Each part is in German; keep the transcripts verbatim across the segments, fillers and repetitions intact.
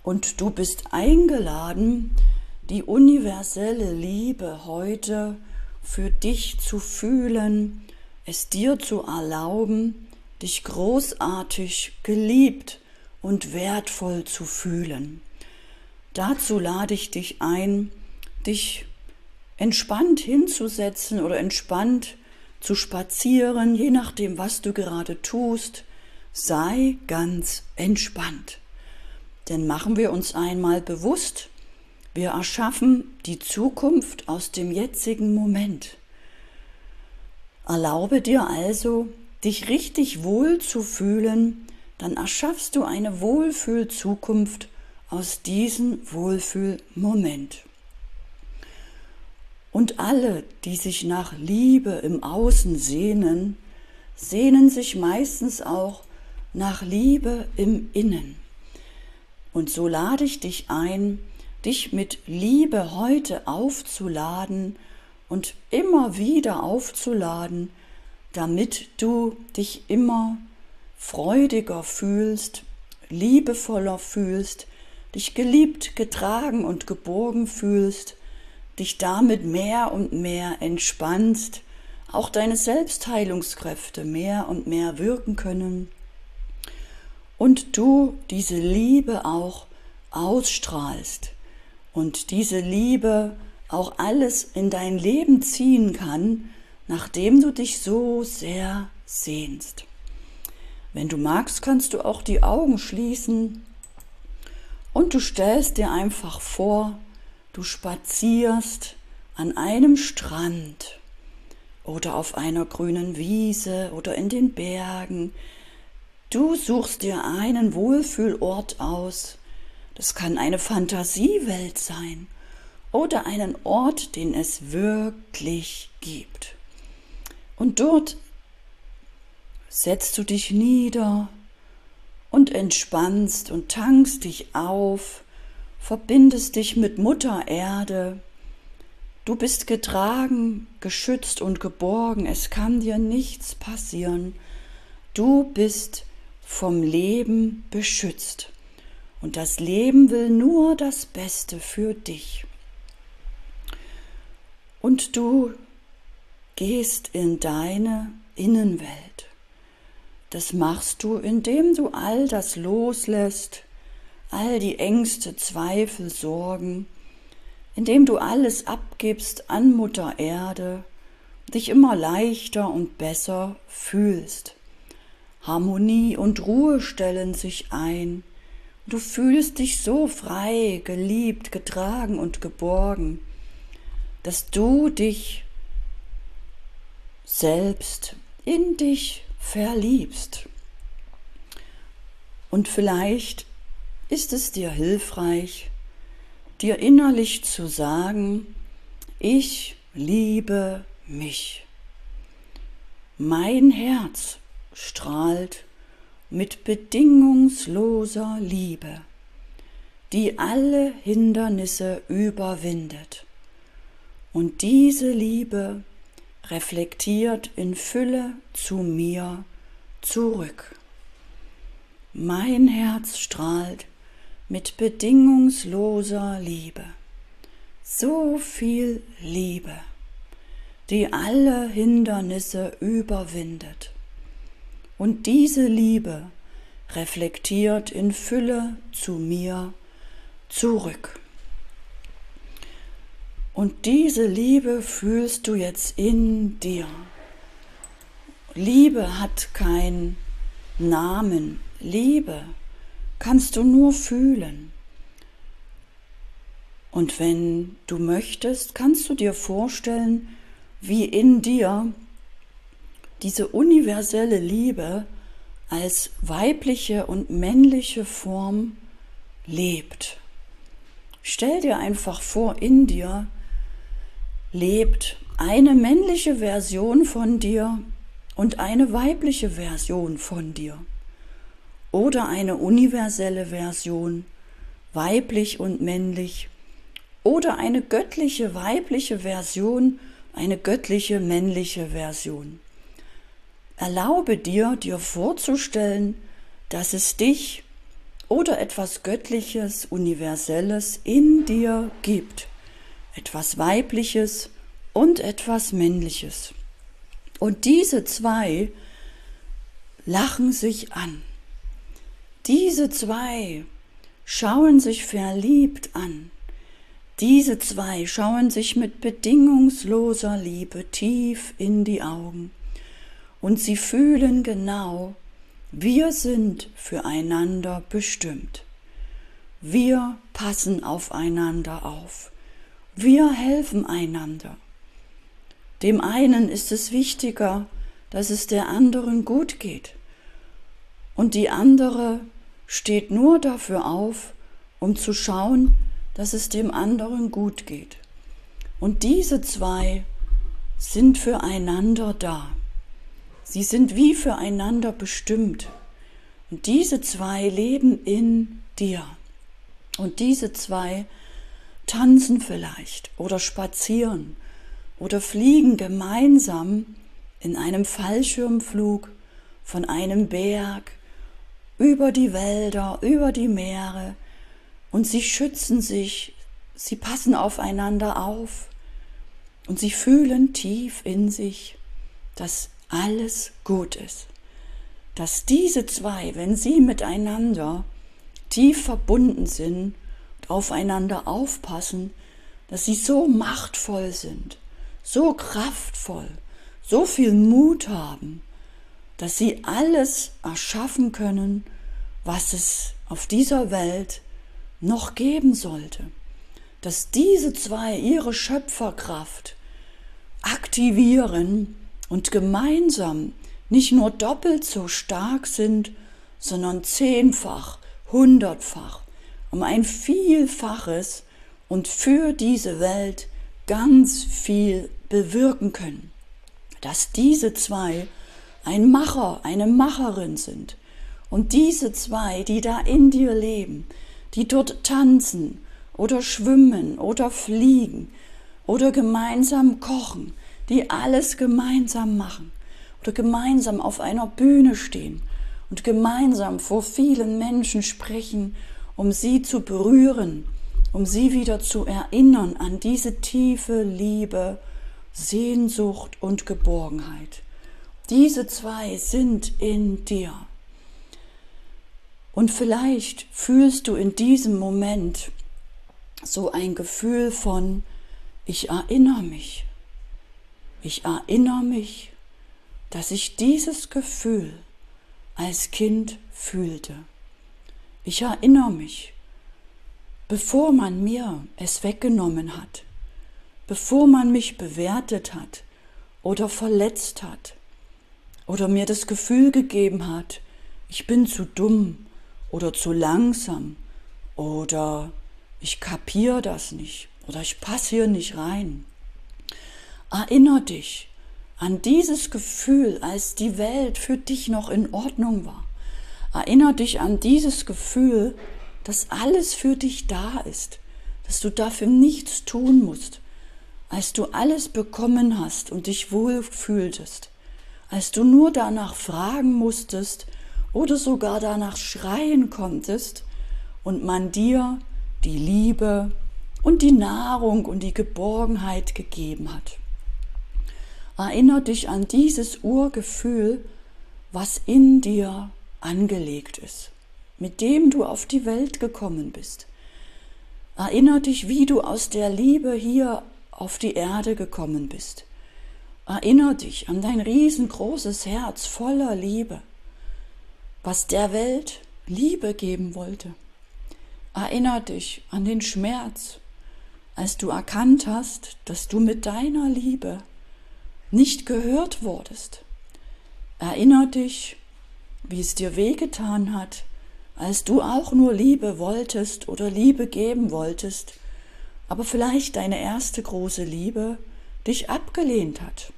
Und du bist eingeladen, die universelle Liebe heute für dich zu fühlen, es dir zu erlauben, dich großartig geliebt und wertvoll zu fühlen. Dazu lade ich dich ein, dich entspannt hinzusetzen oder entspannt zu spazieren, je nachdem, was du gerade tust. Sei ganz entspannt. Denn machen wir uns einmal bewusst, wir erschaffen die Zukunft aus dem jetzigen Moment. Erlaube dir also, dich richtig wohl zu fühlen, dann erschaffst du eine Wohlfühl-Zukunft aus diesem Wohlfühlmoment. Und alle, die sich nach Liebe im Außen sehnen, sehnen sich meistens auch nach Liebe im Innen. Und so lade ich dich ein, dich mit Liebe heute aufzuladen und immer wieder aufzuladen, damit du dich immer freudiger fühlst, liebevoller fühlst, dich geliebt, getragen und geborgen fühlst, dich damit mehr und mehr entspannst, auch deine Selbstheilungskräfte mehr und mehr wirken können und du diese Liebe auch ausstrahlst und diese Liebe auch alles in dein Leben ziehen kann, nachdem du dich so sehr sehnst. Wenn du magst, kannst du auch die Augen schließen und du stellst dir einfach vor, du spazierst an einem Strand oder auf einer grünen Wiese oder in den Bergen. Du suchst dir einen Wohlfühlort aus. Das kann eine Fantasiewelt sein oder einen Ort, den es wirklich gibt. Und dort setzt du dich nieder und entspannst und tankst dich auf, verbindest dich mit Mutter Erde. Du bist getragen, geschützt und geborgen. Es kann dir nichts passieren. Du bist vom Leben beschützt. Und das Leben will nur das Beste für dich. Und du gehst in deine Innenwelt. Das machst du, indem du all das loslässt, all die Ängste, Zweifel, Sorgen, indem du alles abgibst an Mutter Erde, dich immer leichter und besser fühlst. Harmonie und Ruhe stellen sich ein. Du fühlst dich so frei, geliebt, getragen und geborgen, dass du dich selbst in dich verliebst. Und vielleicht ist es dir hilfreich, dir innerlich zu sagen, ich liebe mich. Mein Herz strahlt mit bedingungsloser Liebe, die alle Hindernisse überwindet. Und diese Liebe reflektiert in Fülle zu mir zurück. Mein Herz strahlt mit bedingungsloser Liebe. So viel Liebe, die alle Hindernisse überwindet. Und diese Liebe reflektiert in Fülle zu mir zurück. Und diese Liebe fühlst du jetzt in dir. Liebe hat keinen Namen. Liebe kannst du nur fühlen. Und wenn du möchtest, kannst du dir vorstellen, wie in dir diese universelle Liebe als weibliche und männliche Form lebt. Stell dir einfach vor, in dir lebt eine männliche Version von dir und eine weibliche Version von dir. Oder eine universelle Version, weiblich und männlich. Oder eine göttliche weibliche Version, eine göttliche männliche Version. Erlaube dir, dir vorzustellen, dass es dich oder etwas Göttliches, Universelles in dir gibt. Etwas Weibliches und etwas Männliches. Und diese zwei lachen sich an. Diese zwei schauen sich verliebt an. Diese zwei schauen sich mit bedingungsloser Liebe tief in die Augen. Und sie fühlen genau, wir sind füreinander bestimmt. Wir passen aufeinander auf. Wir helfen einander. Dem einen ist es wichtiger, dass es der anderen gut geht. Und die andere steht nur dafür auf, um zu schauen, dass es dem anderen gut geht. Und diese zwei sind füreinander da. Sie sind wie füreinander bestimmt. Und diese zwei leben in dir. Und diese zwei tanzen vielleicht oder spazieren oder fliegen gemeinsam in einem Fallschirmflug von einem Berg über die Wälder, über die Meere, und sie schützen sich, sie passen aufeinander auf und sie fühlen tief in sich, dass alles gut ist. Dass diese zwei, wenn sie miteinander tief verbunden sind und aufeinander aufpassen, dass sie so machtvoll sind, so kraftvoll, so viel Mut haben, dass sie alles erschaffen können, was es auf dieser Welt noch geben sollte. Dass diese zwei ihre Schöpferkraft aktivieren und gemeinsam nicht nur doppelt so stark sind, sondern zehnfach, hundertfach, um ein Vielfaches und für diese Welt ganz viel bewirken können. Dass diese zwei ein Macher, eine Macherin sind und diese zwei, die da in dir leben, die dort tanzen oder schwimmen oder fliegen oder gemeinsam kochen, die alles gemeinsam machen oder gemeinsam auf einer Bühne stehen und gemeinsam vor vielen Menschen sprechen, um sie zu berühren, um sie wieder zu erinnern an diese tiefe Liebe, Sehnsucht und Geborgenheit. Diese zwei sind in dir. Und vielleicht fühlst du in diesem Moment so ein Gefühl von, ich erinnere mich. Ich erinnere mich, dass ich dieses Gefühl als Kind fühlte. Ich erinnere mich, bevor man mir es weggenommen hat, bevor man mich bewertet hat oder verletzt hat oder mir das Gefühl gegeben hat, ich bin zu dumm oder zu langsam oder ich kapiere das nicht oder ich passe hier nicht rein. Erinnere dich an dieses Gefühl, als die Welt für dich noch in Ordnung war. Erinnere dich an dieses Gefühl, dass alles für dich da ist, dass du dafür nichts tun musst, als du alles bekommen hast und dich wohl fühltest, als du nur danach fragen musstest oder sogar danach schreien konntest und man dir die Liebe und die Nahrung und die Geborgenheit gegeben hat. Erinnere dich an dieses Urgefühl, was in dir angelegt ist, mit dem du auf die Welt gekommen bist. Erinnere dich, wie du aus der Liebe hier auf die Erde gekommen bist. Erinnere dich an dein riesengroßes Herz voller Liebe, was der Welt Liebe geben wollte. Erinnere dich an den Schmerz, als du erkannt hast, dass du mit deiner Liebe nicht gehört wurdest. Erinnere dich, wie es dir wehgetan hat, als du auch nur Liebe wolltest oder Liebe geben wolltest, aber vielleicht deine erste große Liebe dich abgelehnt hat.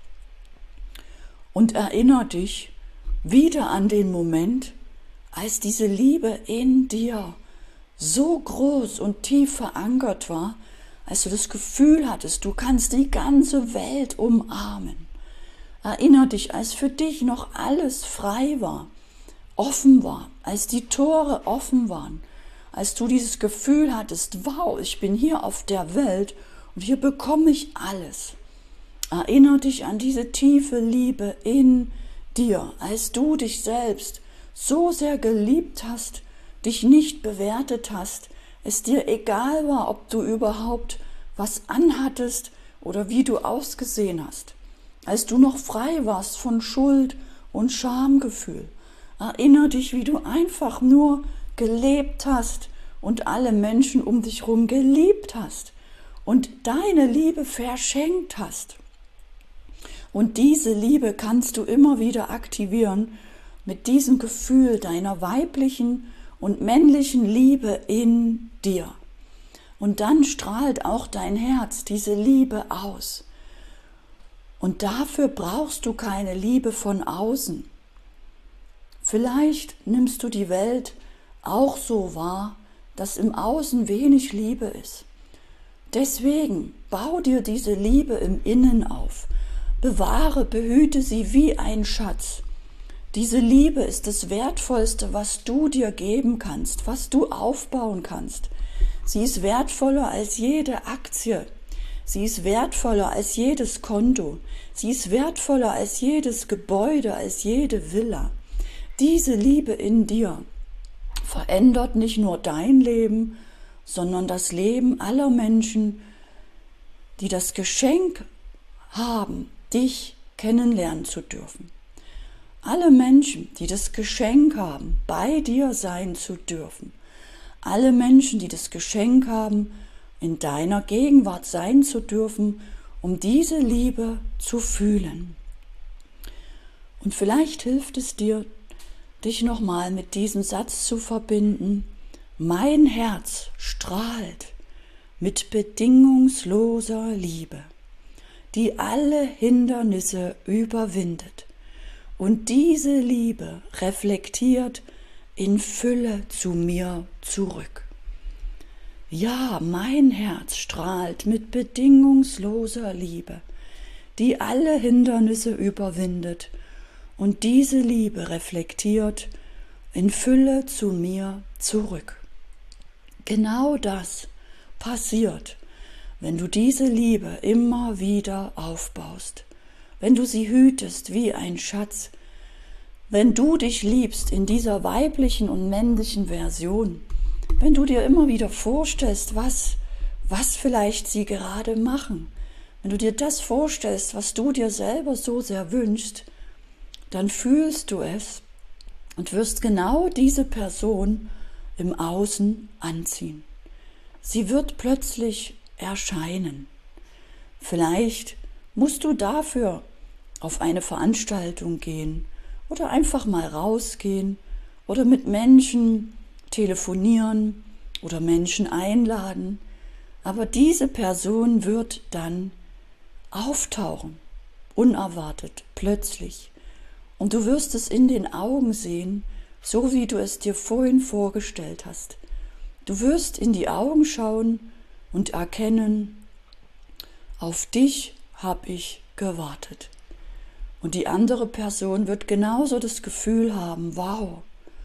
Und erinnere dich wieder an den Moment, als diese Liebe in dir so groß und tief verankert war, als du das Gefühl hattest, du kannst die ganze Welt umarmen. Erinnere dich, als für dich noch alles frei war, offen war, als die Tore offen waren, als du dieses Gefühl hattest, wow, ich bin hier auf der Welt und hier bekomme ich alles. Erinnere dich an diese tiefe Liebe in dir, als du dich selbst so sehr geliebt hast, dich nicht bewertet hast, es dir egal war, ob du überhaupt was anhattest oder wie du ausgesehen hast, als du noch frei warst von Schuld und Schamgefühl. Erinnere dich, wie du einfach nur gelebt hast und alle Menschen um dich herum geliebt hast und deine Liebe verschenkt hast. Und diese Liebe kannst du immer wieder aktivieren mit diesem Gefühl deiner weiblichen und männlichen Liebe in dir. Und dann strahlt auch dein Herz diese Liebe aus. Und dafür brauchst du keine Liebe von außen. Vielleicht nimmst du die Welt auch so wahr, dass im Außen wenig Liebe ist. Deswegen bau dir diese Liebe im Innen auf. Bewahre, behüte sie wie ein Schatz. Diese Liebe ist das Wertvollste, was du dir geben kannst, was du aufbauen kannst. Sie ist wertvoller als jede Aktie. Sie ist wertvoller als jedes Konto. Sie ist wertvoller als jedes Gebäude, als jede Villa. Diese Liebe in dir verändert nicht nur dein Leben, sondern das Leben aller Menschen, die das Geschenk haben, dich kennenlernen zu dürfen. Alle Menschen, die das Geschenk haben, bei dir sein zu dürfen. Alle Menschen, die das Geschenk haben, in deiner Gegenwart sein zu dürfen, um diese Liebe zu fühlen. Und vielleicht hilft es dir, dich nochmal mit diesem Satz zu verbinden: Mein Herz strahlt mit bedingungsloser Liebe, die alle Hindernisse überwindet. Und diese Liebe reflektiert in Fülle zu mir zurück. Ja, mein Herz strahlt mit bedingungsloser Liebe, die alle Hindernisse überwindet. Und diese Liebe reflektiert in Fülle zu mir zurück. Genau das passiert, wenn du diese Liebe immer wieder aufbaust, wenn du sie hütest wie ein Schatz, wenn du dich liebst in dieser weiblichen und männlichen Version, wenn du dir immer wieder vorstellst, was, was vielleicht sie gerade machen, wenn du dir das vorstellst, was du dir selber so sehr wünschst, dann fühlst du es und wirst genau diese Person im Außen anziehen. Sie wird plötzlich erscheinen. Vielleicht musst du dafür auf eine Veranstaltung gehen oder einfach mal rausgehen oder mit Menschen telefonieren oder Menschen einladen. Aber diese Person wird dann auftauchen, unerwartet, plötzlich. Und du wirst es in den Augen sehen, so wie du es dir vorhin vorgestellt hast. Du wirst in die Augen schauen und erkennen, auf dich habe ich gewartet. Und die andere Person wird genauso das Gefühl haben, wow,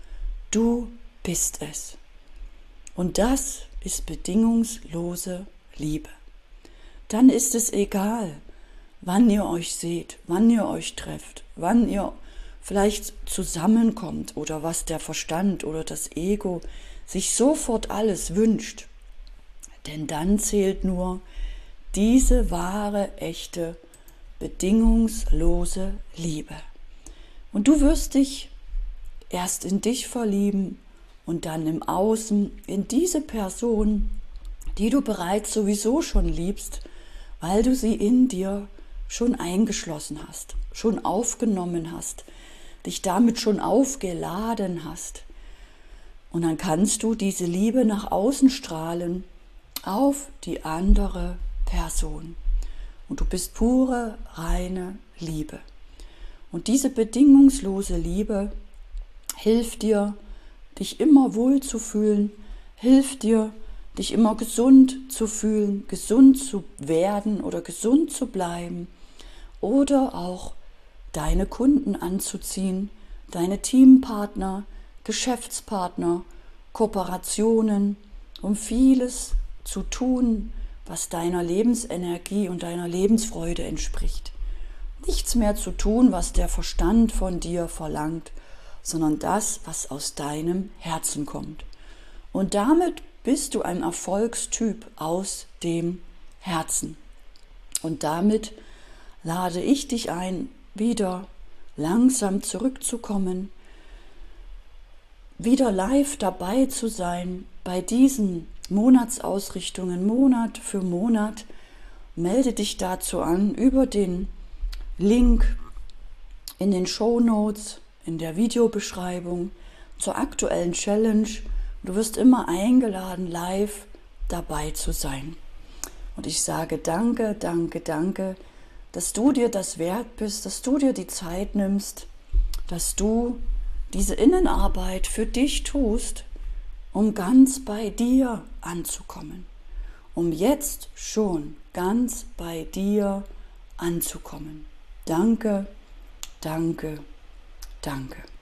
du bist es. Und das ist bedingungslose Liebe. Dann ist es egal, wann ihr euch seht, wann ihr euch trefft, wann ihr vielleicht zusammenkommt oder was der Verstand oder das Ego sich sofort alles wünscht. Denn dann zählt nur diese wahre, echte, bedingungslose Liebe. Und du wirst dich erst in dich verlieben und dann im Außen in diese Person, die du bereits sowieso schon liebst, weil du sie in dir schon eingeschlossen hast, schon aufgenommen hast, dich damit schon aufgeladen hast. Und dann kannst du diese Liebe nach außen strahlen auf die andere Person. Und du bist pure, reine Liebe. Und diese bedingungslose Liebe hilft dir, dich immer wohl zu fühlen, hilft dir, dich immer gesund zu fühlen, gesund zu werden oder gesund zu bleiben oder auch deine Kunden anzuziehen, deine Teampartner, Geschäftspartner, Kooperationen, um vieles zu tun, was deiner Lebensenergie und deiner Lebensfreude entspricht. Nichts mehr zu tun, was der Verstand von dir verlangt, sondern das, was aus deinem Herzen kommt. Und damit bist du ein Erfolgstyp aus dem Herzen. Und damit lade ich dich ein, wieder langsam zurückzukommen, wieder live dabei zu sein bei diesen Monatsausrichtungen, Monat für Monat. Melde dich dazu an über den Link in den Shownotes, in der Videobeschreibung zur aktuellen Challenge. Du wirst immer eingeladen, live dabei zu sein. Und ich sage danke, danke, danke, dass du dir das wert bist, dass du dir die Zeit nimmst, dass du diese Innenarbeit für dich tust, um ganz bei dir anzukommen, um jetzt schon ganz bei dir anzukommen. Danke, danke, danke.